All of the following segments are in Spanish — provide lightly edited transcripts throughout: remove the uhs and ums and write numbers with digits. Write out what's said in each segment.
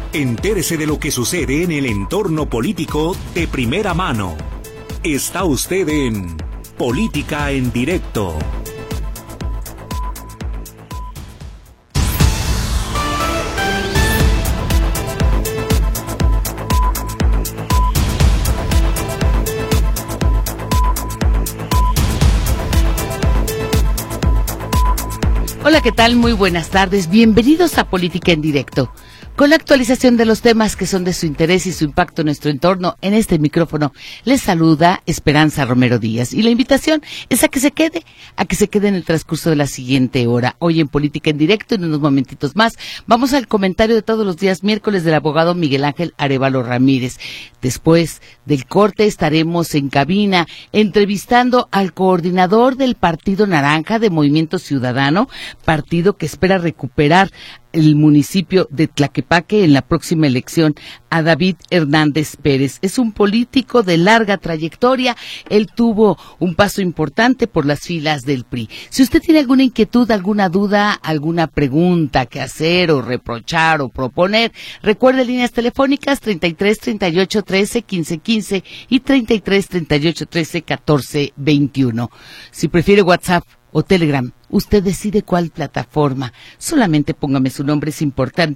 Entérese de lo que sucede en el entorno político de primera mano. Está usted en Política en Directo. Hola, ¿qué tal? Muy buenas tardes. Bienvenidos a Política en Directo. Con la actualización de los temas que son de su interés y su impacto en nuestro entorno, en este micrófono les saluda Esperanza Romero Díaz. Y la invitación es a que se quede en el transcurso de la siguiente hora. Hoy en Política en Directo, en unos momentitos más, vamos al comentario de todos los días miércoles del abogado Miguel Ángel Arévalo Ramírez. Después del corte estaremos en cabina entrevistando al coordinador del Partido Naranja de Movimiento Ciudadano, partido que espera recuperar el municipio de Tlaquepaque en la próxima elección, a David Hernández Pérez. Es un político de larga trayectoria. Él tuvo un paso importante por las filas del PRI. Si usted tiene alguna inquietud, alguna duda, alguna pregunta que hacer o reprochar o proponer, recuerde líneas telefónicas 33 38 13 15 15 y 33 38 13 14 21. Si prefiere WhatsApp o Telegram, usted decide cuál plataforma. Solamente póngame su nombre, es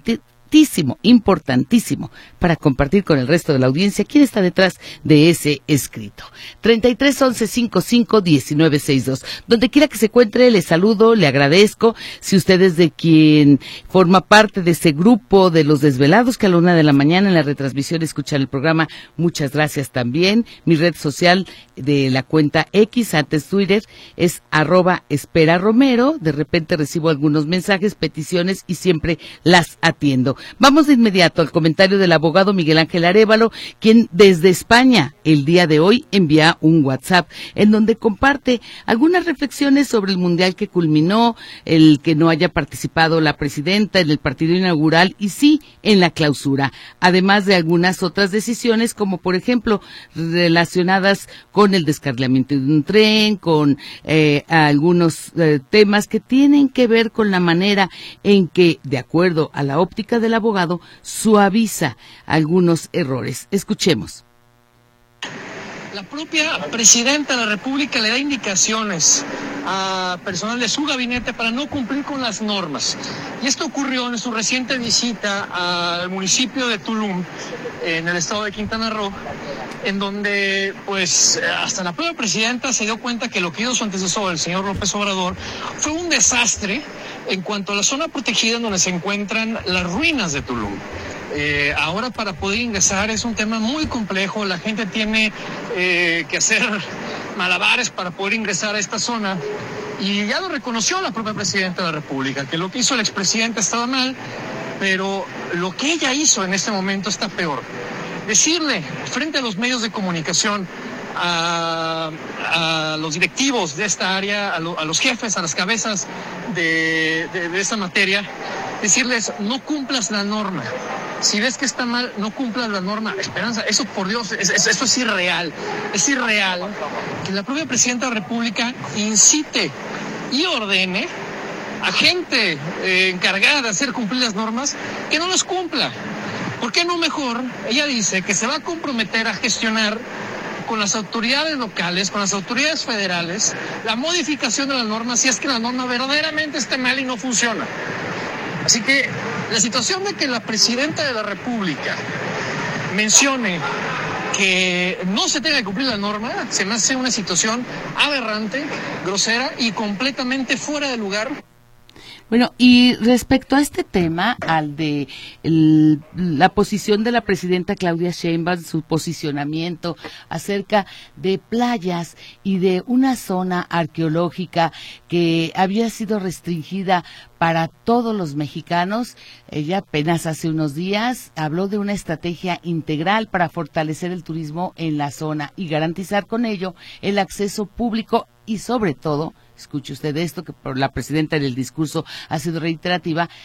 importantísimo para compartir con el resto de la audiencia quién está detrás de ese escrito. 33 11 55 19 62. Donde quiera que se encuentre, le saludo, le agradezco. Si usted es de quien forma parte de ese grupo de los desvelados que a la 1 de la mañana en la retransmisión escuchan el programa, muchas gracias también. Mi red social de la cuenta X, antes Twitter, es @esperaromero. De repente recibo algunos mensajes, peticiones y siempre las atiendo. Vamos de inmediato al comentario del abogado Miguel Ángel Arévalo, quien desde España el día de hoy envía un WhatsApp en donde comparte algunas reflexiones sobre el mundial que culminó, el que no haya participado la presidenta en el partido inaugural y sí en la clausura, además de algunas otras decisiones como por ejemplo relacionadas con el descarrilamiento de un tren, con algunos temas que tienen que ver con la manera en que, de acuerdo a la óptica del abogado, suaviza algunos errores. Escuchemos. La propia presidenta de la República le da indicaciones a personal de su gabinete para no cumplir con las normas. Y esto ocurrió en su reciente visita al municipio de Tulum, en el estado de Quintana Roo, en donde pues hasta la propia presidenta se dio cuenta que lo que hizo su antecesor, el señor López Obrador, fue un desastre en cuanto a la zona protegida en donde se encuentran las ruinas de Tulum. Ahora para poder ingresar es un tema muy complejo, la gente tiene que hacer malabares para poder ingresar a esta zona y ya lo reconoció la propia presidenta de la República, que lo que hizo el expresidente estaba mal, pero lo que ella hizo en este momento está peor. Decirle frente a los medios de comunicación, a los directivos de esta área, a los jefes, a las cabezas de esta materia, decirles, no cumplas la norma. Si ves que está mal, no cumplas la norma. Esperanza, eso por Dios, eso es irreal. Es irreal que la propia presidenta de la República incite y ordene a gente encargada de hacer cumplir las normas que no las cumpla. ¿Por qué no mejor? Ella dice que se va a comprometer a gestionar con las autoridades locales, con las autoridades federales, la modificación de la norma si es que la norma verdaderamente esté mal y no funciona. Así que la situación de que la presidenta de la República mencione que no se tenga que cumplir la norma, se me hace una situación aberrante, grosera y completamente fuera de lugar. Bueno, y respecto a este tema, al de la posición de la presidenta Claudia Sheinbaum, su posicionamiento acerca de playas y de una zona arqueológica que había sido restringida para todos los mexicanos, ella apenas hace unos días habló de una estrategia integral para fortalecer el turismo en la zona y garantizar con ello el acceso público y sobre todo, escuche usted esto, que por la presidenta en el discurso ha sido reiterativa,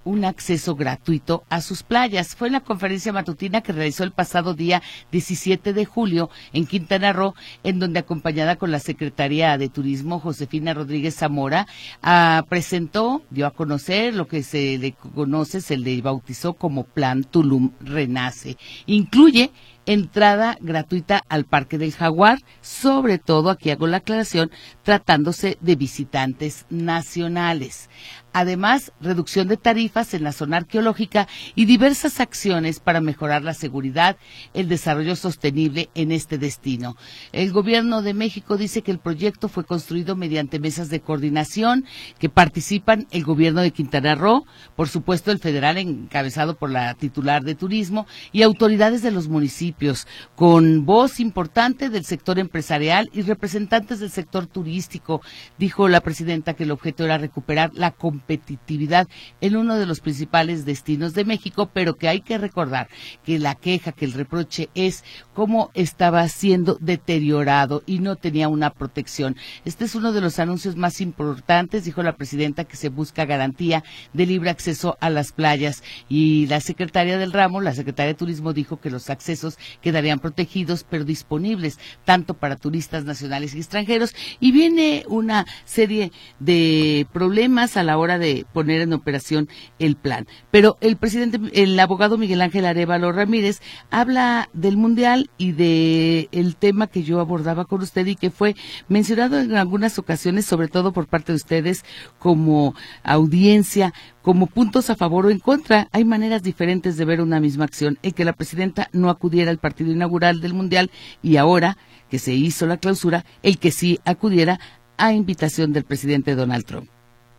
un acceso gratuito a sus playas. Fue en la conferencia matutina que realizó el pasado día 17 de julio en Quintana Roo, en donde, acompañada con la secretaria de Turismo, Josefina Rodríguez Zamora, dio a conocer lo que se le bautizó como Plan Tulum Renace. Incluye entrada gratuita al Parque del Jaguar, sobre todo, aquí hago la aclaración, tratándose de visitantes nacionales. Además, reducción de tarifas en la zona arqueológica y diversas acciones para mejorar la seguridad, el desarrollo sostenible en este destino. El Gobierno de México dice que el proyecto fue construido mediante mesas de coordinación que participan el Gobierno de Quintana Roo, por supuesto el federal encabezado por la titular de Turismo y autoridades de los municipios, con voz importante del sector empresarial y representantes del sector turístico. Dijo la presidenta que el objeto era recuperar la competitividad en uno de los principales destinos de México, pero que hay que recordar que la queja, que el reproche es cómo estaba siendo deteriorado y no tenía una protección. Este es uno de los anuncios más importantes, dijo la presidenta, que se busca garantía de libre acceso a las playas, y la secretaria del ramo, la secretaria de Turismo, dijo que los accesos quedarían protegidos pero disponibles tanto para turistas nacionales y extranjeros, y viene una serie de problemas a la hora de poner en operación el plan. Pero el abogado Miguel Ángel Arévalo Ramírez habla del Mundial y de el tema que yo abordaba con usted y que fue mencionado en algunas ocasiones, sobre todo por parte de ustedes como audiencia, como puntos a favor o en contra. Hay maneras diferentes de ver una misma acción. El que la presidenta no acudiera al partido inaugural del Mundial, y ahora que se hizo la clausura, el que sí acudiera a invitación del presidente Donald Trump.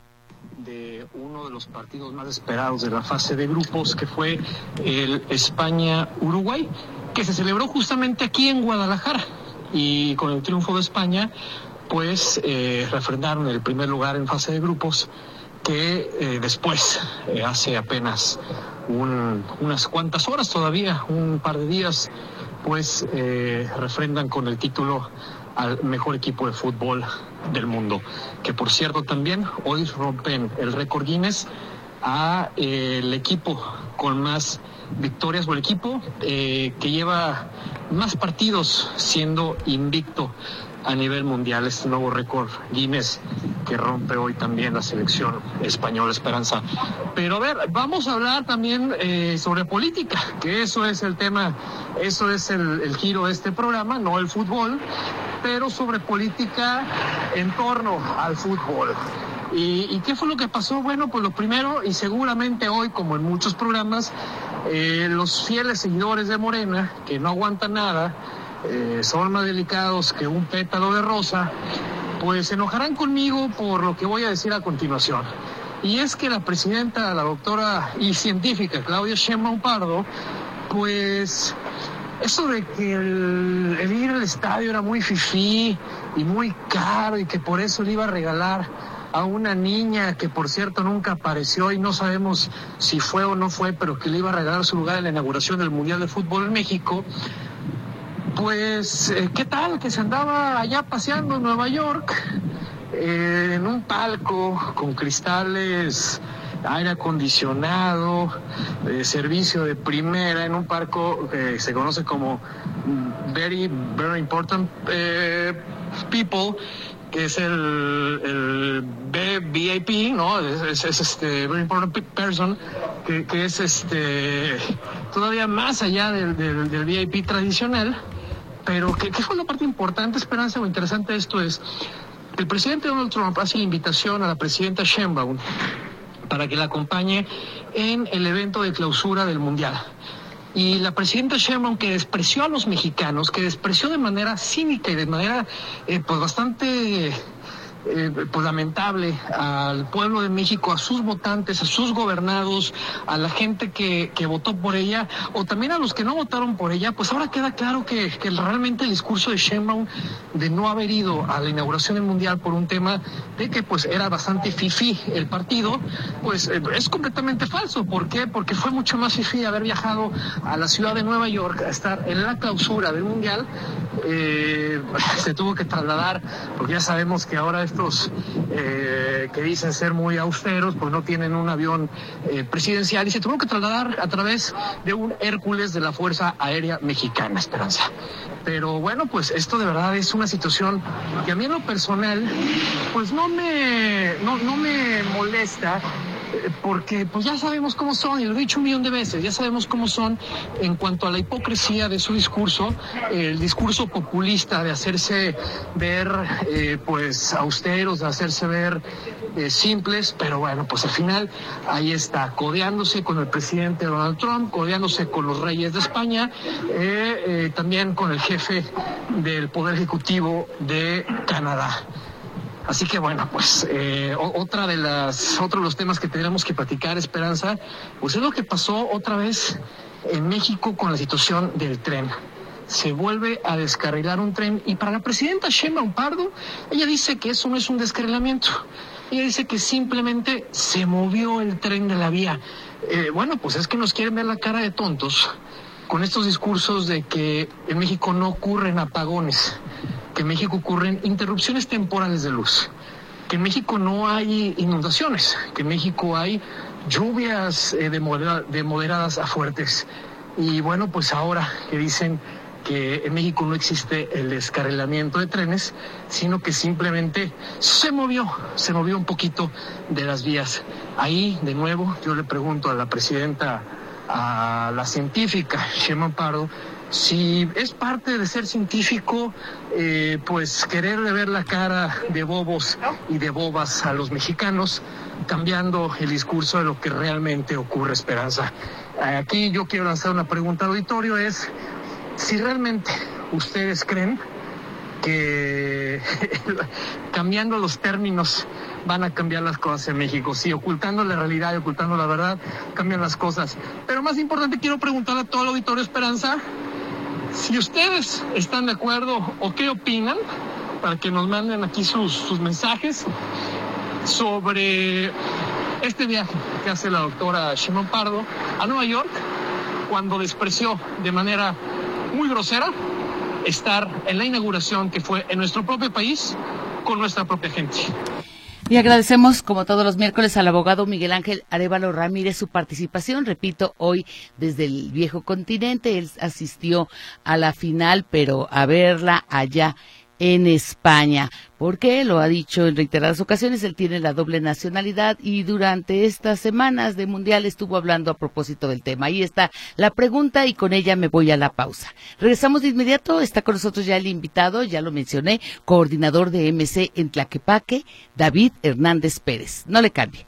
De uno de los partidos más esperados de la fase de grupos, que fue el España-Uruguay, que se celebró justamente aquí en Guadalajara, y con el triunfo de España, pues refrendaron el primer lugar en fase de grupos, que después, hace apenas unas cuantas horas todavía, un par de días, pues refrendan con el título al mejor equipo de fútbol del mundo, que por cierto también hoy rompen el récord Guinness a el equipo con más victorias, o el equipo que lleva más partidos siendo invicto a nivel mundial. Este nuevo récord Guinness que rompe hoy también la selección española, Esperanza. Pero a ver, vamos a hablar también sobre política, que eso es el tema, eso es el giro de este programa, no el fútbol, pero sobre política en torno al fútbol. ¿Y qué fue lo que pasó? Bueno, pues lo primero, y seguramente hoy, como en muchos programas, los fieles seguidores de Morena, que no aguantan nada, son más delicados que un pétalo de rosa, pues se enojarán conmigo por lo que voy a decir a continuación. Y es que la presidenta, la doctora y científica Claudia Sheinbaum Pardo, pues eso de que el ir al estadio era muy fifí y muy caro, y que por eso le iba a regalar a una niña que por cierto nunca apareció y no sabemos si fue o no fue, pero que le iba a regalar su lugar en la inauguración del Mundial de Fútbol en México, pues ¿qué tal que se andaba allá paseando en Nueva York en un palco con cristales, aire acondicionado, servicio de primera, en un palco que se conoce como Very Important People, que es el VIP, ¿no? Es Very Important Person, que es todavía más allá del VIP tradicional. Pero ¿qué fue la parte importante, Esperanza, o interesante de esto? Es el presidente Donald Trump hace la invitación a la presidenta Sheinbaum para que la acompañe en el evento de clausura del Mundial. Y la presidenta Sheinbaum, que despreció a los mexicanos, que despreció de manera cínica y de manera pues bastante pues lamentable al pueblo de México, a sus votantes, a sus gobernados, a la gente que votó por ella, o también a los que no votaron por ella, pues ahora queda claro que realmente el discurso de Sheinbaum de no haber ido a la inauguración del Mundial por un tema de que pues era bastante fifí el partido, pues es completamente falso. ¿Por qué? Porque fue mucho más fifí haber viajado a la ciudad de Nueva York a estar en la clausura del Mundial se tuvo que trasladar, porque ya sabemos que ahora estos que dicen ser muy austeros, pues no tienen un avión presidencial, y se tuvo que trasladar a través de un Hércules de la Fuerza Aérea Mexicana, Esperanza. Pero bueno, pues esto de verdad es una situación que a mí en lo personal, pues no me molesta, porque pues ya sabemos cómo son, y lo he dicho 1,000,000 de veces, ya sabemos cómo son en cuanto a la hipocresía de su discurso, el discurso populista de hacerse ver pues austeros, de hacerse ver simples, pero bueno, pues al final ahí está, codeándose con el presidente Donald Trump, codeándose con los reyes de España, también con el jefe del Poder Ejecutivo de Canadá. Así que bueno, pues otro de los temas que tenemos que platicar, Esperanza, pues es lo que pasó otra vez en México con la situación del tren. Se vuelve a descarrilar un tren, y para la presidenta Sheinbaum Pardo, ella dice que eso no es un descarrilamiento. Ella dice que simplemente se movió el tren de la vía. Bueno, pues es que nos quieren ver la cara de tontos con estos discursos de que en México no ocurren apagones, que en México ocurren interrupciones temporales de luz, que en México no hay inundaciones, que en México hay lluvias de moderadas a fuertes. Y bueno, pues ahora que dicen que en México no existe el descarrilamiento de trenes, sino que simplemente se movió un poquito de las vías. Ahí, de nuevo, yo le pregunto a la presidenta, a la científica Sheinbaum Pardo, si es parte de ser científico, pues querer ver la cara de bobos y de bobas a los mexicanos, cambiando el discurso de lo que realmente ocurre, Esperanza. Aquí yo quiero lanzar una pregunta al auditorio, es si realmente ustedes creen que cambiando los términos van a cambiar las cosas en México. Si ocultando la realidad y ocultando la verdad cambian las cosas. Pero más importante, quiero preguntarle a todo el auditorio, Esperanza, si ustedes están de acuerdo o qué opinan, para que nos manden aquí sus mensajes sobre este viaje que hace la doctora Sheinbaum Pardo a Nueva York, cuando despreció de manera muy grosera estar en la inauguración que fue en nuestro propio país con nuestra propia gente. Y agradecemos, como todos los miércoles, al abogado Miguel Ángel Arévalo Ramírez su participación. Repito, hoy desde el viejo continente, él asistió a la final, pero a verla allá en España, porque lo ha dicho en reiteradas ocasiones, él tiene la doble nacionalidad, y durante estas semanas de Mundial estuvo hablando a propósito del tema. Ahí está la pregunta, y con ella me voy a la pausa. Regresamos de inmediato. Está con nosotros ya el invitado, ya lo mencioné, coordinador de MC en Tlaquepaque, David Hernández Pérez. No le cambie.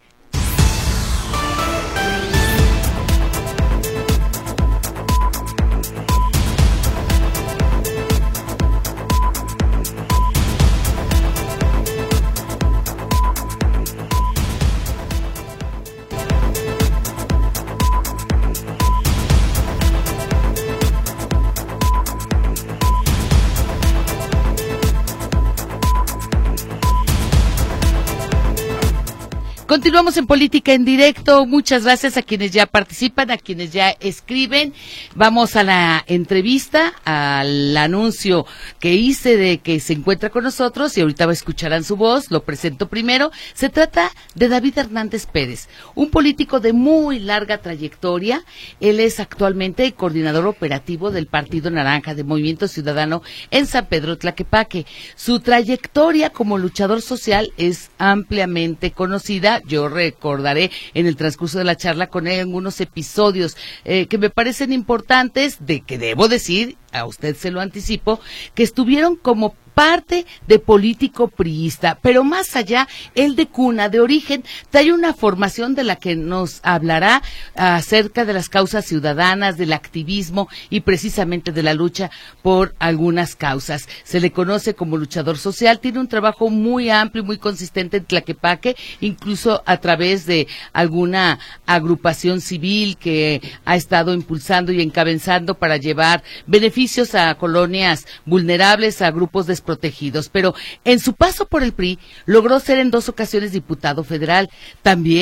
Continuamos en Política en Directo. Muchas gracias a quienes ya participan, a quienes ya escriben. Vamos a la entrevista, al anuncio que hice de que se encuentra con nosotros, y ahorita escucharán su voz. Lo presento primero. Se trata de David Hernández Pérez, un político de muy larga trayectoria. Él es actualmente el coordinador operativo del Partido Naranja de Movimiento Ciudadano en San Pedro Tlaquepaque. Su trayectoria como luchador social es ampliamente conocida. Yo recordaré en el transcurso de la charla con él algunos episodios que me parecen importantes, de que debo decir, a usted se lo anticipo, que estuvieron como parte de político priista, pero más allá, él de cuna, de origen, trae una formación de la que nos hablará acerca de las causas ciudadanas, del activismo y precisamente de la lucha por algunas causas. Se le conoce como luchador social, tiene un trabajo muy amplio y muy consistente en Tlaquepaque, incluso a través de alguna agrupación civil que ha estado impulsando y encabezando para llevar beneficios a colonias vulnerables, a grupos desprotegidos, pero en su paso por el PRI logró ser en 2 ocasiones diputado federal. También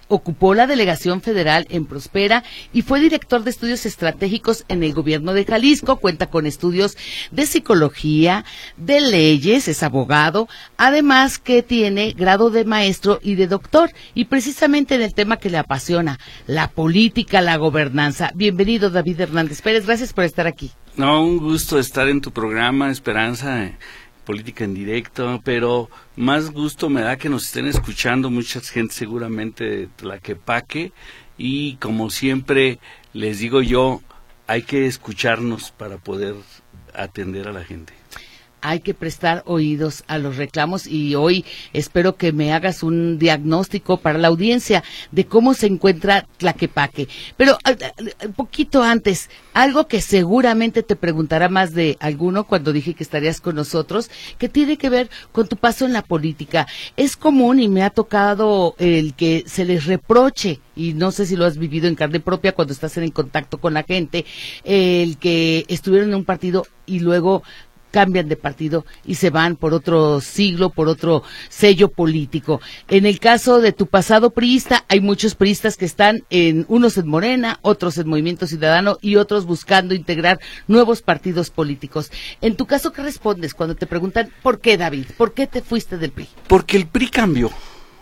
ocupó la delegación federal en Prospera y fue director de estudios estratégicos en el gobierno de Jalisco. Cuenta con estudios de psicología, de leyes, es abogado, además que tiene grado de maestro y de doctor, y precisamente en el tema que le apasiona, la política, la gobernanza. Bienvenido, David Hernández Pérez, gracias por estar aquí. No, un gusto estar en tu programa, Esperanza, Política en Directo, pero más gusto me da que nos estén escuchando mucha gente seguramente de Tlaquepaque, y como siempre les digo yo, hay que escucharnos para poder atender a la gente. Hay que prestar oídos a los reclamos, y hoy espero que me hagas un diagnóstico para la audiencia de cómo se encuentra Tlaquepaque. Pero un poquito antes, algo que seguramente te preguntará más de alguno cuando dije que estarías con nosotros, que tiene que ver con tu paso en la política. Es común, y me ha tocado el que se les reproche, y no sé si lo has vivido en carne propia cuando estás en contacto con la gente, el que estuvieron en un partido y luego cambian de partido y se van por otro siglo, por otro sello político. En el caso de tu pasado priista, hay muchos priistas que están unos en Morena, otros en Movimiento Ciudadano y otros buscando integrar nuevos partidos políticos. En tu caso, ¿qué respondes cuando te preguntan por qué, David? ¿Por qué te fuiste del PRI? Porque el PRI cambió,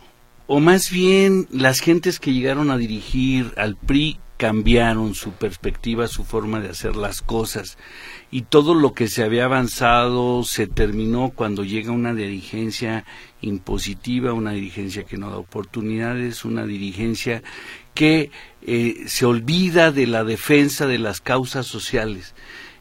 o más bien las gentes que llegaron a dirigir al PRI cambiaron su perspectiva, su forma de hacer las cosas, y todo lo que se había avanzado se terminó cuando llega una dirigencia impositiva, una dirigencia que no da oportunidades, una dirigencia que se olvida de la defensa de las causas sociales.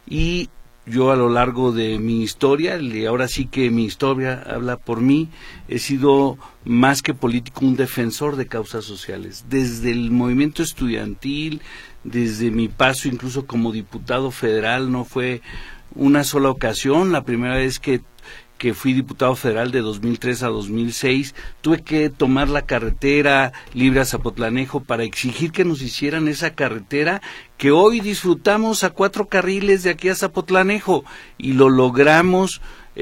Y yo, a lo largo de mi historia, y ahora sí que mi historia habla por mí, he sido más que político un defensor de causas sociales, desde el movimiento estudiantil, desde mi paso incluso como diputado federal. No fue una sola ocasión, la primera vez que fui diputado federal de 2003 a 2006, tuve que tomar la carretera Libre a Zapotlanejo para exigir que nos hicieran esa carretera que hoy disfrutamos a 4 carriles de aquí a Zapotlanejo, y lo logramos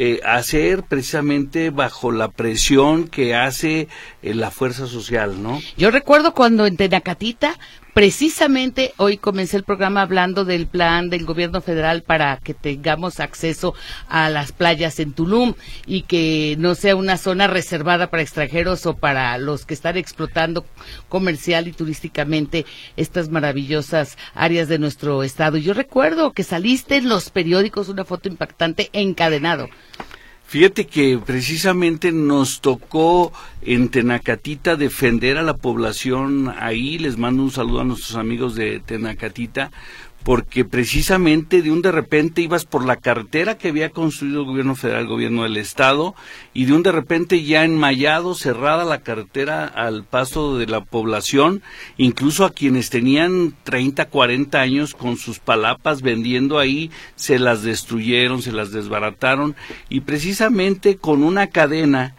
hacer precisamente bajo la presión que hace la fuerza social, ¿no? Yo recuerdo cuando en Tenacatita, precisamente hoy comencé el programa hablando del plan del gobierno federal para que tengamos acceso a las playas en Tulum y que no sea una zona reservada para extranjeros o para los que están explotando comercial y turísticamente estas maravillosas áreas de nuestro estado. Yo recuerdo que saliste en los periódicos, una foto impactante, encadenado. Fíjate que precisamente nos tocó en Tenacatita defender a la población ahí. Les mando un saludo a nuestros amigos de Tenacatita, porque precisamente de repente ibas por la carretera que había construido el gobierno federal, el gobierno del estado, y de repente ya enmayado, cerrada la carretera al paso de la población, incluso a quienes tenían 30, 40 años con sus palapas vendiendo ahí, se las destruyeron, se las desbarataron, y precisamente con una cadena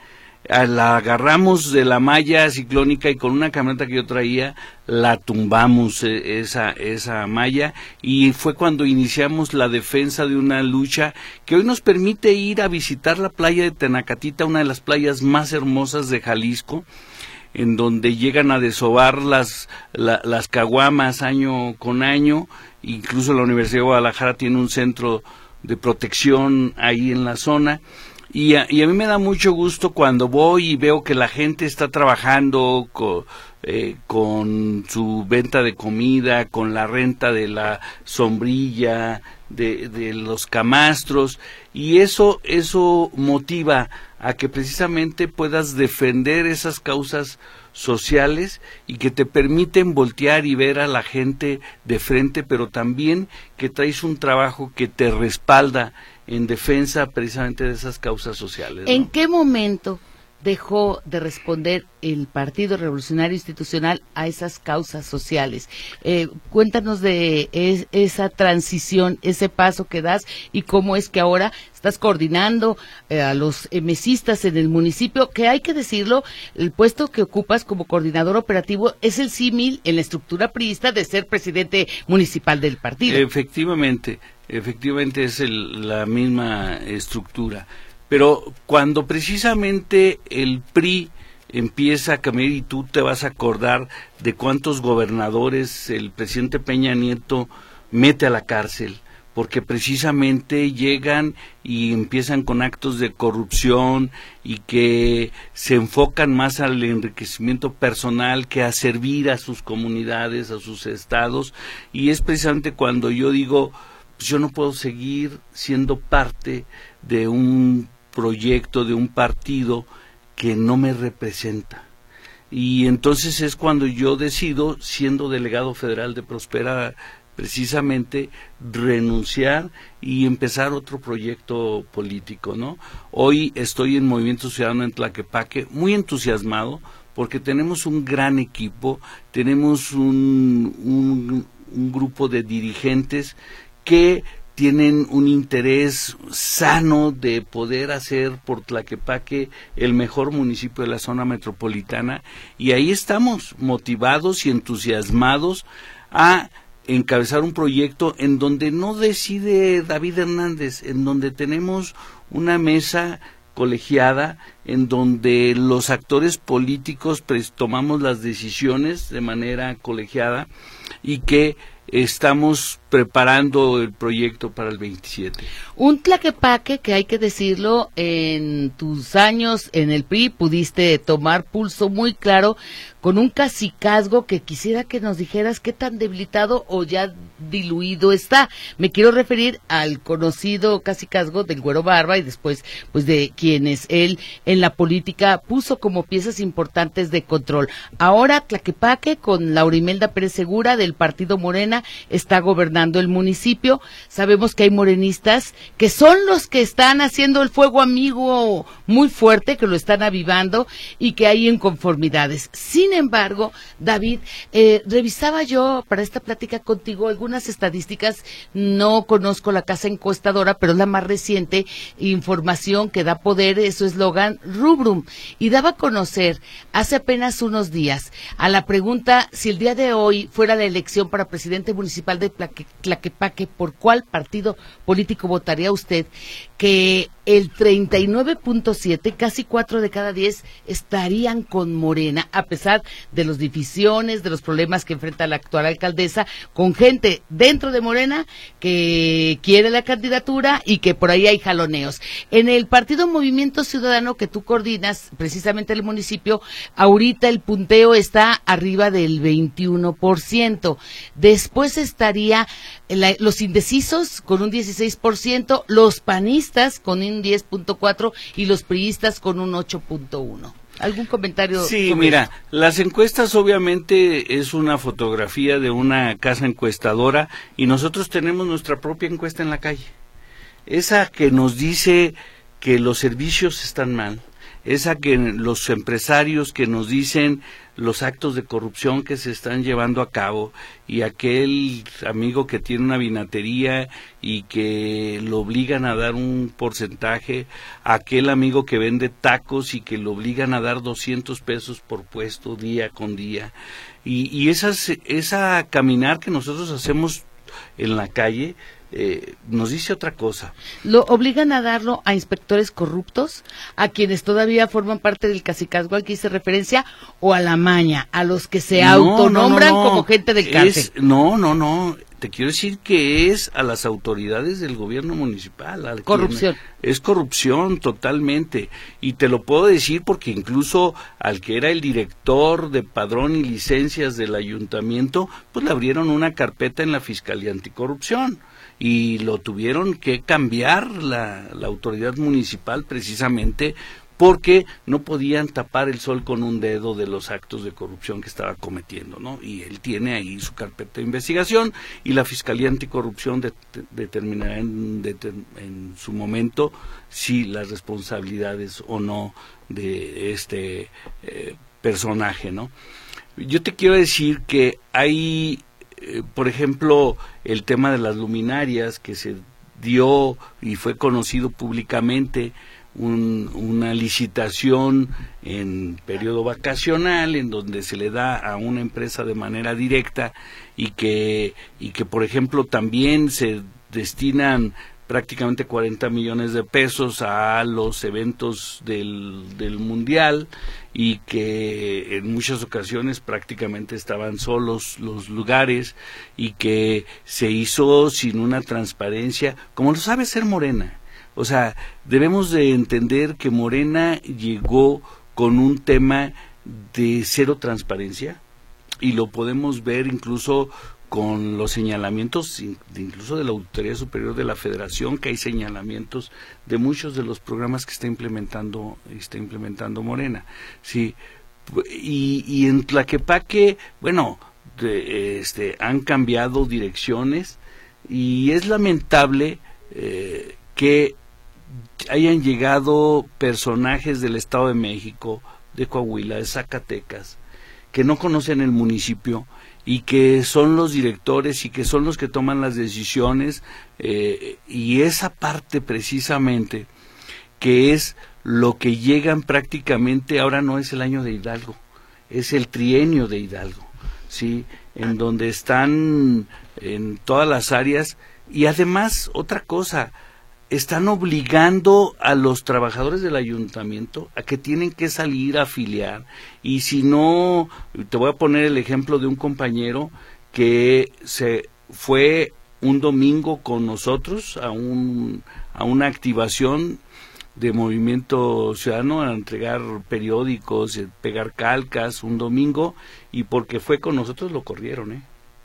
la agarramos de la malla ciclónica y con una camioneta que yo traía la tumbamos esa malla, y fue cuando iniciamos la defensa de una lucha que hoy nos permite ir a visitar la playa de Tenacatita, una de las playas más hermosas de Jalisco, en donde llegan a desovar las caguamas año con año. Incluso la Universidad de Guadalajara tiene un centro de protección ahí en la zona. Y a mí me da mucho gusto cuando voy y veo que la gente está trabajando con su venta de comida, con la renta de la sombrilla, de los camastros, y eso motiva a que precisamente puedas defender esas causas sociales y que te permiten voltear y ver a la gente de frente, pero también que traes un trabajo que te respalda en defensa precisamente de esas causas sociales, ¿no? ¿En qué momento dejó de responder el Partido Revolucionario Institucional a esas causas sociales? Cuéntanos de esa transición, ese paso que das, y cómo es que ahora estás coordinando a los mesistas en el municipio, que hay que decirlo, el puesto que ocupas como coordinador operativo es el símil en la estructura priista de ser presidente municipal del partido. Efectivamente es la misma estructura. Pero cuando precisamente el PRI empieza a cambiar y tú te vas a acordar de cuántos gobernadores el presidente Peña Nieto mete a la cárcel, porque precisamente llegan y empiezan con actos de corrupción y que se enfocan más al enriquecimiento personal que a servir a sus comunidades, a sus estados, y es precisamente cuando yo digo, pues yo no puedo seguir siendo parte de un proyecto, de un partido que no me representa. Y entonces es cuando yo decido, siendo delegado federal de Prospera, precisamente renunciar y empezar otro proyecto político, ¿no? Hoy estoy en Movimiento Ciudadano en Tlaquepaque, muy entusiasmado, porque tenemos un gran equipo, tenemos un grupo de dirigentes que tienen un interés sano de poder hacer por Tlaquepaque el mejor municipio de la zona metropolitana, y ahí estamos, motivados y entusiasmados a encabezar un proyecto en donde no decide David Hernández, en donde tenemos una mesa colegiada, en donde los actores políticos tomamos las decisiones de manera colegiada y que estamos preparando el proyecto para el 27. Un Tlaquepaque que, hay que decirlo, en tus años en el PRI pudiste tomar pulso muy claro, con un cacicazgo que quisiera que nos dijeras qué tan debilitado o ya diluido está. Me quiero referir al conocido cacicazgo del Güero Barba y después pues de quienes él en la política puso como piezas importantes de control. Ahora Tlaquepaque, con Laura Imelda Pérez Segura del partido Morena, está gobernando el municipio. Sabemos que hay morenistas que son los que están haciendo el fuego amigo muy fuerte, que lo están avivando y que hay inconformidades. Sin embargo, David, revisaba yo para esta plática contigo algunas estadísticas. No conozco la casa encuestadora, pero es la más reciente información que da poder, es su eslogan Rubrum, y daba a conocer hace apenas unos días a la pregunta si el día de hoy fuera la elección para presidente municipal de Tlaquepaque, ¿por cuál partido político votaría usted? Que el 39.7, casi 4 de cada 10 estarían con Morena, a pesar de las divisiones, de los problemas que enfrenta la actual alcaldesa, con gente dentro de Morena que quiere la candidatura y que por ahí hay jaloneos. En el partido Movimiento Ciudadano que tú coordinas, precisamente el municipio, ahorita el punteo está arriba del 21%. Después estaría los indecisos con un 16%, los panistas con un 10.4% y los priistas con un 8.1%. ¿Algún comentario? Sí, mira, las encuestas obviamente es una fotografía de una casa encuestadora y nosotros tenemos nuestra propia encuesta en la calle. Esa que nos dice que los servicios están mal, esa que los empresarios que nos dicen los actos de corrupción que se están llevando a cabo, y aquel amigo que tiene una vinatería y que lo obligan a dar un porcentaje, aquel amigo que vende tacos y que lo obligan a dar 200 pesos por puesto día con día, y esa caminar que nosotros hacemos en la calle nos dice otra cosa. ¿Lo obligan a darlo a inspectores corruptos, a quienes todavía forman parte del cacicazgo al que hice referencia, o a la maña, a los que se autonombran como gente del cárcel? No, te quiero decir que es a las autoridades del gobierno municipal. Corrupción. Es corrupción totalmente, y te lo puedo decir porque incluso al que era el director de padrón y licencias del ayuntamiento, pues le abrieron una carpeta en la Fiscalía Anticorrupción y lo tuvieron que cambiar la autoridad municipal precisamente porque no podían tapar el sol con un dedo de los actos de corrupción que estaba cometiendo, ¿no? Y él tiene ahí su carpeta de investigación y la Fiscalía Anticorrupción determinará en su momento si las responsabilidades o no de este personaje, ¿no? Yo te quiero decir que hay, por ejemplo, el tema de las luminarias que se dio y fue conocido públicamente, una licitación en periodo vacacional en donde se le da a una empresa de manera directa y que por ejemplo también se destinan prácticamente 40 millones de pesos a los eventos del Mundial, y que en muchas ocasiones prácticamente estaban solos los lugares, y que se hizo sin una transparencia, como lo sabe hacer Morena. O sea, debemos de entender que Morena llegó con un tema de cero transparencia, y lo podemos ver incluso con los señalamientos incluso de la Auditoría Superior de la Federación, que hay señalamientos de muchos de los programas que está implementando Morena. Sí, y en Tlaquepaque, bueno, han cambiado direcciones, y es lamentable que hayan llegado personajes del Estado de México, de Coahuila, de Zacatecas, que no conocen el municipio, y que son los directores y que son los que toman las decisiones, y esa parte precisamente, que es lo que llegan prácticamente, ahora no es el año de Hidalgo, es el trienio de Hidalgo, ¿sí? En donde están en todas las áreas, y además, otra cosa, están obligando a los trabajadores del ayuntamiento a que tienen que salir a afiliar, y si no, te voy a poner el ejemplo de un compañero que se fue un domingo con nosotros a una activación de Movimiento Ciudadano, a entregar periódicos, pegar calcas un domingo, y porque fue con nosotros lo corrieron,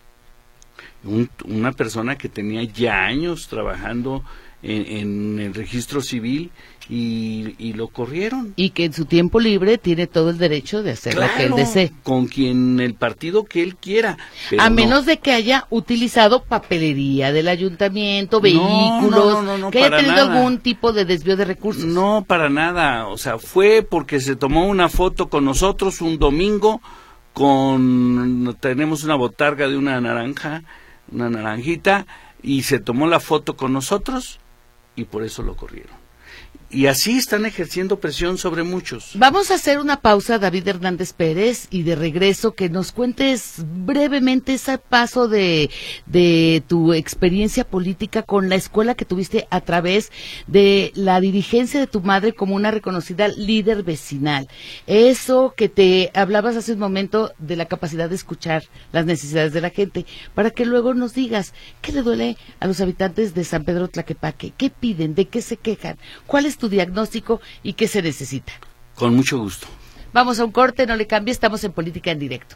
una persona que tenía ya años trabajando en el registro civil, y lo corrieron. Y que en su tiempo libre tiene todo el derecho de hacer lo que él desee. Con el partido que él quiera. A menos de que haya utilizado papelería del ayuntamiento, vehículos, no, que haya tenido nada. Algún tipo de desvío de recursos. No, para nada. O sea, fue porque se tomó una foto con nosotros un domingo, tenemos una botarga de una naranjita, y se tomó la foto con nosotros, y por eso lo corrieron. Y así están ejerciendo presión sobre muchos. Vamos a hacer una pausa, David Hernández Pérez, y de regreso que nos cuentes brevemente ese paso de tu experiencia política con la escuela que tuviste a través de la dirigencia de tu madre como una reconocida líder vecinal. Eso que te hablabas hace un momento de la capacidad de escuchar las necesidades de la gente, para que luego nos digas qué le duele a los habitantes de San Pedro Tlaquepaque, qué piden, de qué se quejan, cuál es tu diagnóstico y qué se necesita. Con mucho gusto. Vamos a un corte, no le cambie, estamos en Política en Directo.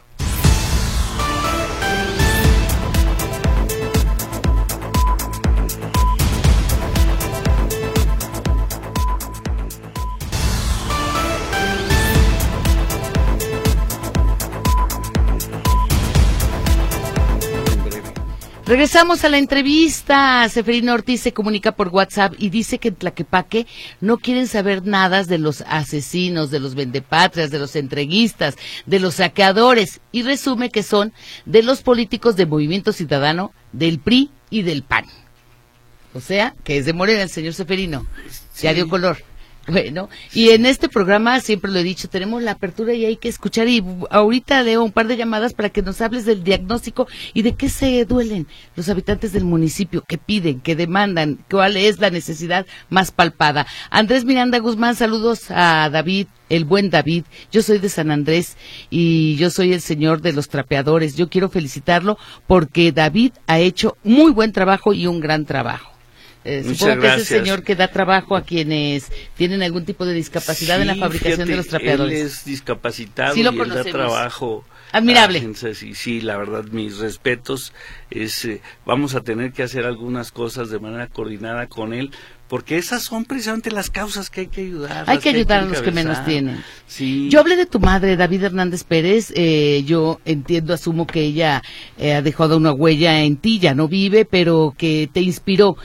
Regresamos a la entrevista. Seferino Ortiz se comunica por WhatsApp y dice que en Tlaquepaque no quieren saber nada de los asesinos, de los vendepatrias, de los entreguistas, de los saqueadores, y resume que son de los políticos de Movimiento Ciudadano, del PRI y del PAN. O sea, que es de Morena el señor Seferino. Sí. Ya dio color. Bueno, y en este programa, siempre lo he dicho, tenemos la apertura y hay que escuchar, y ahorita leo un par de llamadas para que nos hables del diagnóstico y de qué se duelen los habitantes del municipio, qué piden, qué demandan, cuál es la necesidad más palpada. Andrés Miranda Guzmán, saludos a David, el buen David. Yo soy de San Andrés y yo soy el señor de los trapeadores. Yo quiero felicitarlo porque David ha hecho muy buen trabajo y un gran trabajo. Supongo que es el señor que da trabajo a quienes tienen algún tipo de discapacidad en la fabricación de los trapeadores. Él es discapacitado, sí, lo y él da trabajo. Admirable. Sí, la verdad, mis respetos. Vamos a tener que hacer algunas cosas de manera coordinada con él, porque esas son precisamente las causas que hay que ayudar. Hay que ayudar a los que menos tienen. Sí. Yo hablé de tu madre, David Hernández Pérez. Yo entiendo, asumo que ella ha dejado una huella en ti, ya no vive, pero que te inspiró.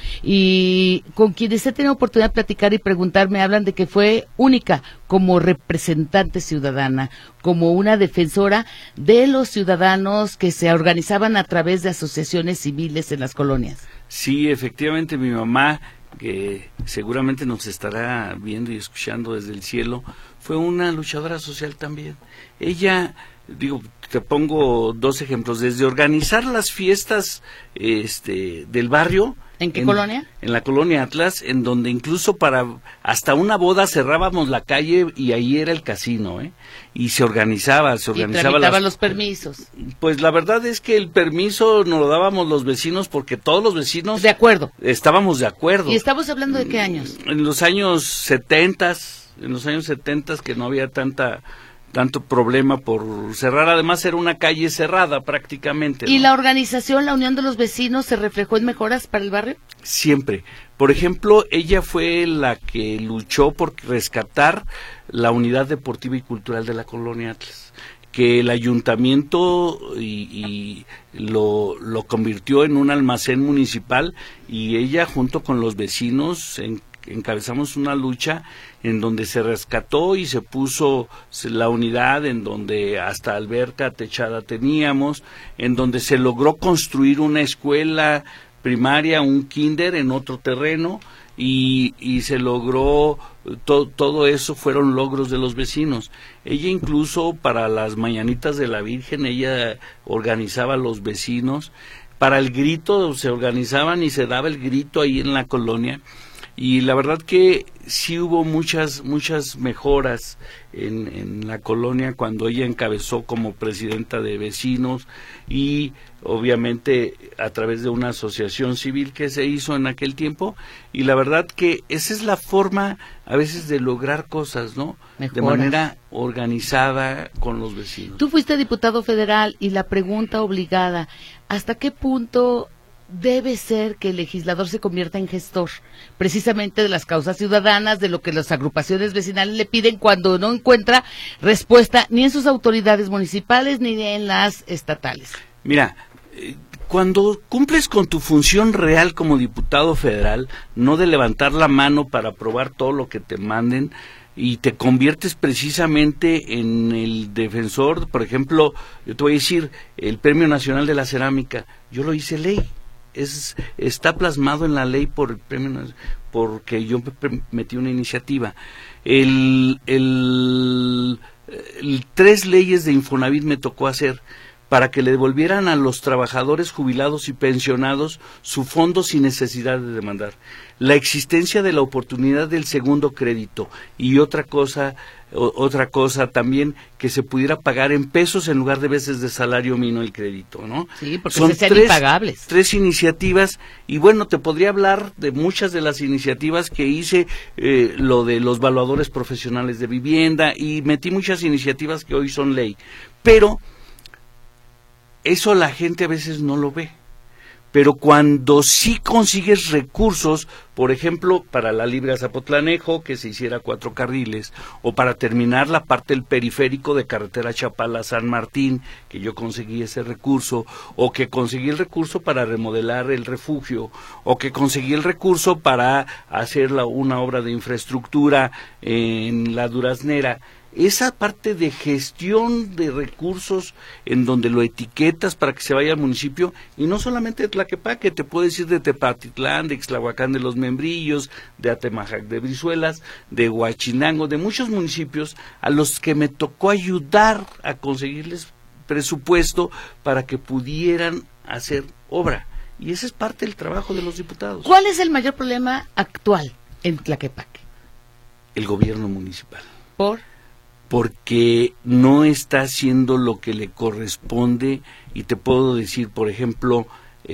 Y con quienes he tenido oportunidad de platicar y preguntar, me hablan de que fue única como representante ciudadana, como una defensora de los ciudadanos que se organizaban a través de asociaciones civiles en las colonias. Sí, efectivamente, mi mamá, que seguramente nos estará viendo y escuchando desde el cielo, fue una luchadora social también. Ella, te pongo dos ejemplos, desde organizar las fiestas del barrio, ¿En qué colonia? En la colonia Atlas, en donde incluso hasta una boda cerrábamos la calle y ahí era el casino, y se organizaba. Y tramitaban los permisos. Pues la verdad es que el permiso nos lo dábamos los vecinos porque todos los vecinos... De acuerdo. Estábamos de acuerdo. ¿Y estamos hablando de qué años? En los años 70, que no había tanto problema por cerrar, además era una calle cerrada prácticamente, ¿no? ¿Y la organización, la unión de los vecinos, se reflejó en mejoras para el barrio? Siempre. Por ejemplo, ella fue la que luchó por rescatar la unidad deportiva y cultural de la colonia Atlas, que el ayuntamiento y lo convirtió en un almacén municipal, y ella junto con los vecinos encabezamos una lucha en donde se rescató y se puso la unidad, en donde hasta alberca techada teníamos, en donde se logró construir una escuela primaria, un kinder en otro terreno, y se logró, todo eso fueron logros de los vecinos. Ella incluso para las mañanitas de la Virgen, ella organizaba a los vecinos, para el grito se organizaban y se daba el grito ahí en la colonia. Y la verdad que sí hubo muchas mejoras en la colonia cuando ella encabezó como presidenta de vecinos, y obviamente a través de una asociación civil que se hizo en aquel tiempo, y la verdad que esa es la forma a veces de lograr cosas, ¿no? Mejoras. De manera organizada con los vecinos. Tú fuiste diputado federal, y la pregunta obligada, ¿hasta qué punto debe ser que el legislador se convierta en gestor, precisamente de las causas ciudadanas, de lo que las agrupaciones vecinales le piden, cuando no encuentra respuesta ni en sus autoridades municipales ni en las estatales? Mira, cuando cumples con tu función real como diputado federal, no de levantar la mano para aprobar todo lo que te manden, y te conviertes precisamente en el defensor, por ejemplo, yo te voy a decir, el Premio Nacional de la Cerámica, yo lo hice ley. Está plasmado en la ley por el premio, porque yo metí una iniciativa. 3 leyes de Infonavit me tocó hacer para que le devolvieran a los trabajadores jubilados y pensionados su fondo sin necesidad de demandar. La existencia de la oportunidad del segundo crédito, y otra cosa también, que se pudiera pagar en pesos en lugar de veces de salario mínimo el crédito, ¿no? Sí, porque son impagables. 3 iniciativas, y bueno, te podría hablar de muchas de las iniciativas que hice, lo de los evaluadores profesionales de vivienda, y metí muchas iniciativas que hoy son ley, pero eso la gente a veces no lo ve. Pero cuando sí consigues recursos, por ejemplo, para la Libre Azapotlanejo, que se hiciera 4 carriles, o para terminar la parte del periférico de carretera Chapala-San Martín, que yo conseguí ese recurso, o que conseguí el recurso para remodelar el refugio, o que conseguí el recurso para hacer una obra de infraestructura en la Duraznera. Esa parte de gestión de recursos, en donde lo etiquetas para que se vaya al municipio, y no solamente de Tlaquepaque, te puedo decir de Tepatitlán, de Ixtlahuacán de los Membrillos, de Atemajac de Brizuelas, de Huachinango, de muchos municipios a los que me tocó ayudar a conseguirles presupuesto para que pudieran hacer obra. Y ese es parte del trabajo de los diputados. ¿Cuál es el mayor problema actual en Tlaquepaque? El gobierno municipal. Porque no está haciendo lo que le corresponde, y te puedo decir, por ejemplo,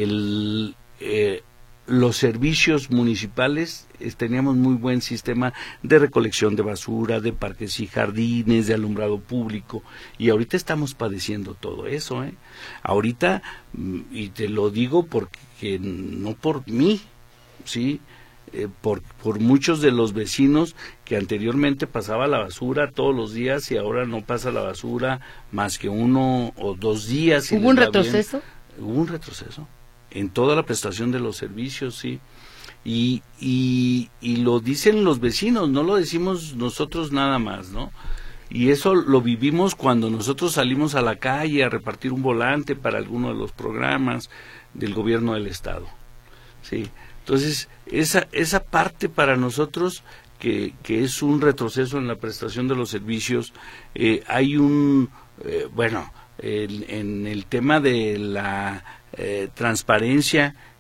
los servicios municipales, teníamos muy buen sistema de recolección de basura, de parques y jardines, de alumbrado público, y ahorita estamos padeciendo todo eso, Ahorita, y te lo digo porque no por mí, ¿sí?, por muchos de los vecinos que anteriormente pasaba la basura todos los días, y ahora no pasa la basura más que 1 o 2 días. ¿Hubo un retroceso? Hubo un retroceso en toda la prestación de los servicios, sí. Y lo dicen los vecinos, no lo decimos nosotros nada más, ¿no? Y eso lo vivimos cuando nosotros salimos a la calle a repartir un volante para alguno de los programas del gobierno del estado, sí. Entonces, esa parte para nosotros, que es un retroceso en la prestación de los servicios, hay en el tema de la transparencia,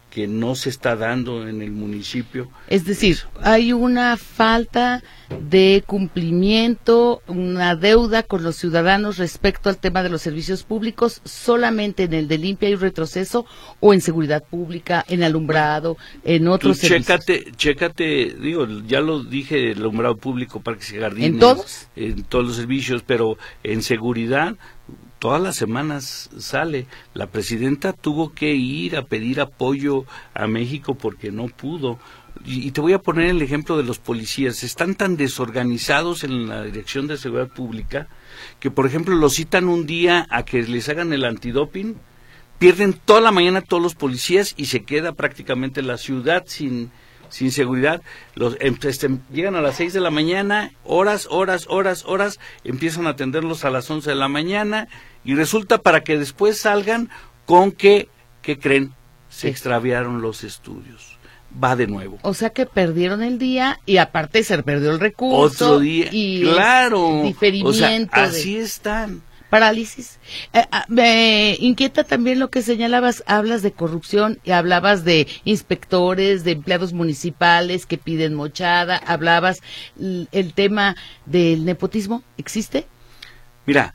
que no se está dando en el municipio. Es decir, hay una falta de cumplimiento, una deuda con los ciudadanos respecto al tema de los servicios públicos, solamente en el de limpia y retroceso, o en seguridad pública, en alumbrado, en otros servicios. Chécate, digo, ya lo dije, el alumbrado público, parques y jardines. ¿En todos? En todos los servicios, pero en seguridad todas las semanas sale. La presidenta tuvo que ir a pedir apoyo a México porque no pudo. Y te voy a poner el ejemplo de los policías. Están tan desorganizados en la Dirección de Seguridad Pública que, por ejemplo, los citan un día a que les hagan el antidoping, pierden toda la mañana todos los policías y se queda prácticamente la ciudad sin seguridad. Llegan a las 6 de la mañana, horas, empiezan a atenderlos a las 11 de la mañana y resulta para que después salgan con que, ¿qué creen? Se extraviaron los estudios. Va de nuevo. O sea que perdieron el día y aparte se perdió el recurso. Otro día, y claro. Diferimiento. O sea, así están. Parálisis. Me inquieta también lo que señalabas, hablas de corrupción y hablabas de inspectores, de empleados municipales que piden mochada, hablabas el tema del nepotismo, ¿existe? Mira,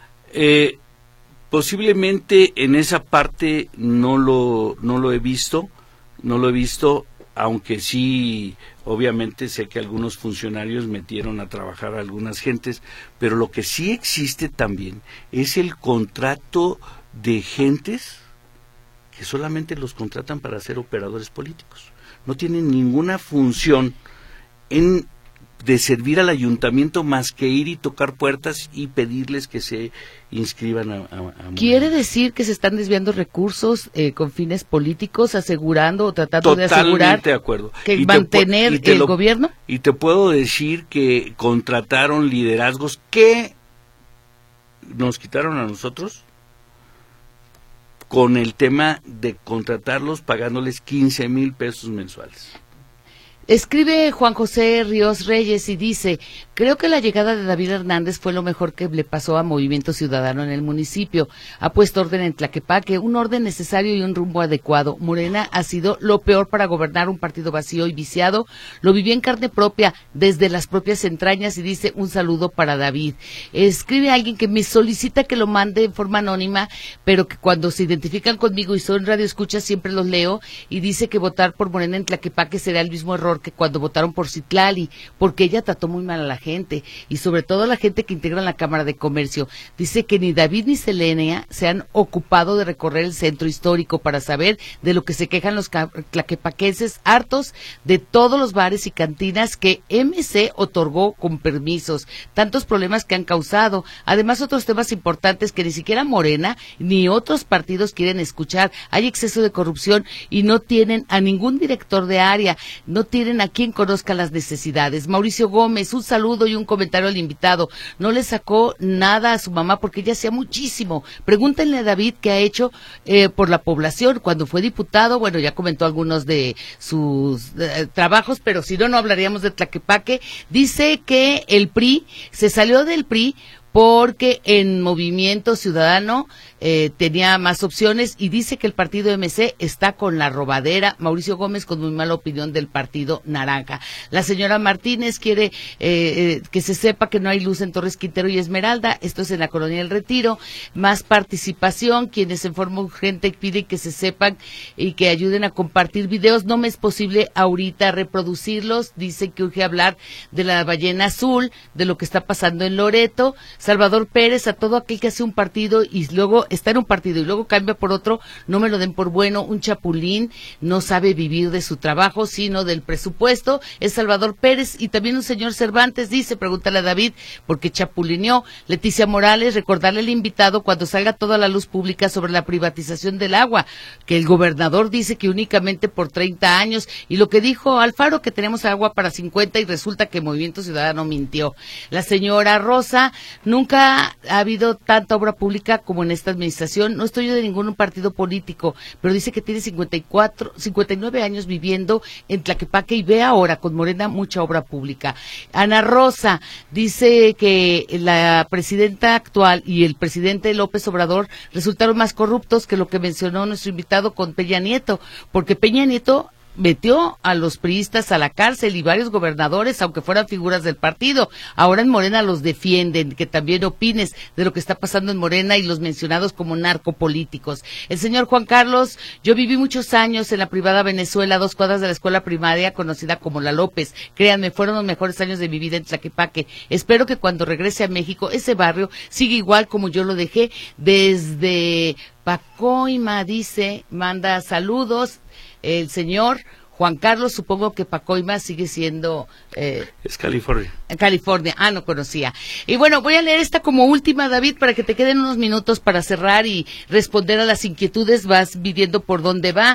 posiblemente en esa parte no lo he visto, aunque sí, obviamente sé que algunos funcionarios metieron a trabajar a algunas gentes, pero lo que sí existe también es el contrato de gentes que solamente los contratan para ser operadores políticos. No tienen ninguna función de servir al ayuntamiento más que ir y tocar puertas y pedirles que se inscriban a ¿Quiere decir que se están desviando recursos con fines políticos, asegurando o tratando de asegurar de acuerdo. que mantener el gobierno? Y te puedo decir que contrataron liderazgos que nos quitaron a nosotros con el tema de contratarlos pagándoles 15,000 pesos mensuales. Escribe Juan José Ríos Reyes y dice: creo que la llegada de David Hernández fue lo mejor que le pasó a Movimiento Ciudadano en el municipio. Ha puesto orden en Tlaquepaque, un orden necesario y un rumbo adecuado. Morena ha sido lo peor para gobernar un partido vacío y viciado. Lo viví en carne propia, desde las propias entrañas, y dice: un saludo para David. Escribe alguien que me solicita que lo mande en forma anónima, pero que cuando se identifican conmigo y son radioescuchas siempre los leo, y dice que votar por Morena en Tlaquepaque será el mismo error que cuando votaron por Citlali, porque ella trató muy mal a la gente, y sobre todo a la gente que integra la Cámara de Comercio. Dice que ni David ni Selenia se han ocupado de recorrer el centro histórico para saber de lo que se quejan los tlaquepaquenses, hartos de todos los bares y cantinas que MC otorgó con permisos, tantos problemas que han causado, además otros temas importantes que ni siquiera Morena ni otros partidos quieren escuchar. Hay exceso de corrupción y no tienen a ningún director de área, no tienen a quien conozca las necesidades. Mauricio Gómez, un saludo y un comentario al invitado. No le sacó nada a su mamá porque ella hacía muchísimo. Pregúntenle a David qué ha hecho por la población. Cuando fue diputado, bueno, ya comentó algunos de sus trabajos, pero si no, no hablaríamos de Tlaquepaque. Dice que el PRI, se salió del PRI porque en Movimiento Ciudadano tenía más opciones, y dice que el partido MC está con la robadera. Mauricio Gómez con muy mala opinión del partido naranja. La señora Martínez quiere que se sepa que no hay luz en Torres Quintero y Esmeralda, esto es en la Colonia del Retiro. Más participación, quienes en forma urgente piden que se sepan y que ayuden a compartir videos. No me es posible ahorita reproducirlos, dicen que urge hablar de la ballena azul, de lo que está pasando en Loreto. Salvador Pérez: a todo aquel que hace un partido y luego está en un partido y luego cambia por otro, no me lo den por bueno. Un chapulín, no sabe vivir de su trabajo, sino del presupuesto. Es Salvador Pérez. Y también un señor Cervantes dice: pregúntale a David porque chapulineó. Leticia Morales: recordarle al invitado cuando salga toda la luz pública sobre la privatización del agua, que el gobernador dice que únicamente por 30 años, y lo que dijo Alfaro, que tenemos agua para 50, y resulta que Movimiento Ciudadano mintió. La señora Rosa: nunca ha habido tanta obra pública como en esta administración. No estoy yo de ningún partido político, pero dice que tiene 59 años viviendo en Tlaquepaque y ve ahora con Morena mucha obra pública. Ana Rosa dice que la presidenta actual y el presidente López Obrador resultaron más corruptos que lo que mencionó nuestro invitado con Peña Nieto, porque Peña Nieto metió a los priistas a la cárcel y varios gobernadores, aunque fueran figuras del partido. Ahora en Morena los defienden. Que también opines de lo que está pasando en Morena y los mencionados como narcopolíticos. El señor Juan Carlos, yo viví muchos años en la privada Venezuela, a 2 cuadras de la escuela primaria conocida como La López. Créanme, fueron los mejores años de mi vida en Tlaquepaque. Espero que cuando regrese a México ese barrio siga igual como yo lo dejé. Desde Pacoima, dice, manda saludos el señor Juan Carlos. Supongo que Pacoima sigue siendo... es California. En California. No conocía. Y bueno, voy a leer esta como última, David, para que te queden unos minutos para cerrar y responder a las inquietudes. Vas viviendo por dónde va.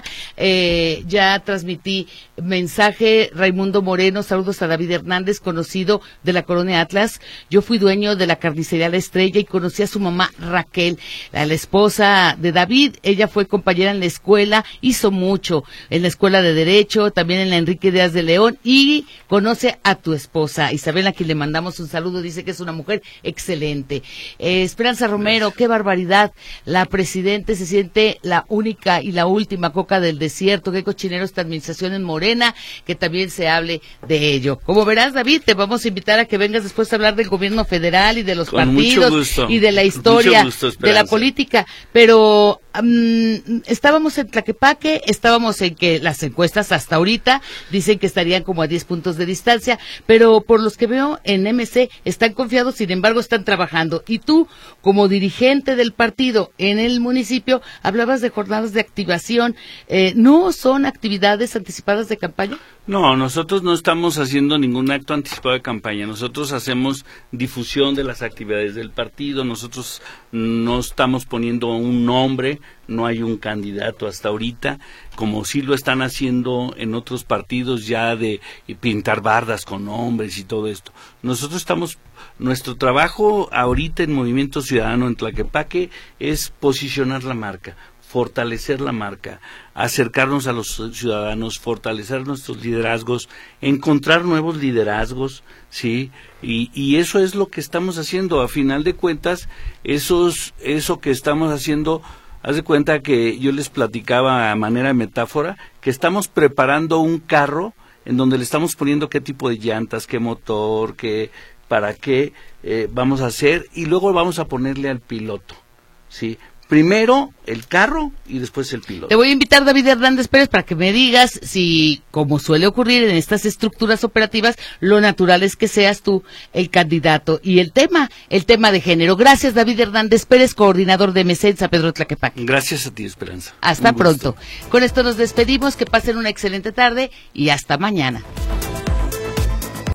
Ya transmití mensaje. Raimundo Moreno, saludos a David Hernández, conocido de la Colonia Atlas. Yo fui dueño de la carnicería La Estrella y conocí a su mamá Raquel, la esposa de David. Ella fue compañera en la escuela, hizo mucho en la escuela de Derecho, también en la Enrique Díaz de León, y conoce a tu esposa, Isabel, a quien le mandamos un saludo. Dice que es una mujer excelente. Esperanza Romero, qué barbaridad. La presidenta se siente la única y la última coca del desierto. Qué cochinero esta administración en Morena, que también se hable de ello. Como verás, David, te vamos a invitar a que vengas después a hablar del gobierno federal y de los partidos y de la historia de la política. Pero estábamos en Tlaquepaque, estábamos en que las encuestas hasta ahorita dicen que estarían como a 10 puntos de distancia, pero por los que veo en MC están confiados, sin embargo están trabajando. Y tú, como dirigente del partido en el municipio, hablabas de jornadas de activación. ¿No son actividades anticipadas de campaña? No, nosotros no estamos haciendo ningún acto anticipado de campaña. Nosotros hacemos difusión de las actividades del partido. Nosotros no estamos poniendo un nombre, no hay un candidato hasta ahorita, como sí lo están haciendo en otros partidos ya de pintar bardas con nombres y todo esto. Nuestro trabajo ahorita en Movimiento Ciudadano en Tlaquepaque es posicionar la marca, fortalecer la marca, acercarnos a los ciudadanos, fortalecer nuestros liderazgos, encontrar nuevos liderazgos, ¿sí? Y eso es lo que estamos haciendo. A final de cuentas, eso que estamos haciendo, haz de cuenta que yo les platicaba a manera de metáfora, que estamos preparando un carro en donde le estamos poniendo qué tipo de llantas, qué motor, para qué vamos a hacer, y luego vamos a ponerle al piloto, ¿sí? Primero el carro y después el piloto. Te voy a invitar, David Hernández Pérez, para que me digas si, como suele ocurrir en estas estructuras operativas, lo natural es que seas tú el candidato. Y el tema de género. Gracias, David Hernández Pérez, coordinador de MC en San Pedro Tlaquepaque. Gracias a ti, Esperanza. Hasta pronto. Con esto nos despedimos, que pasen una excelente tarde y hasta mañana.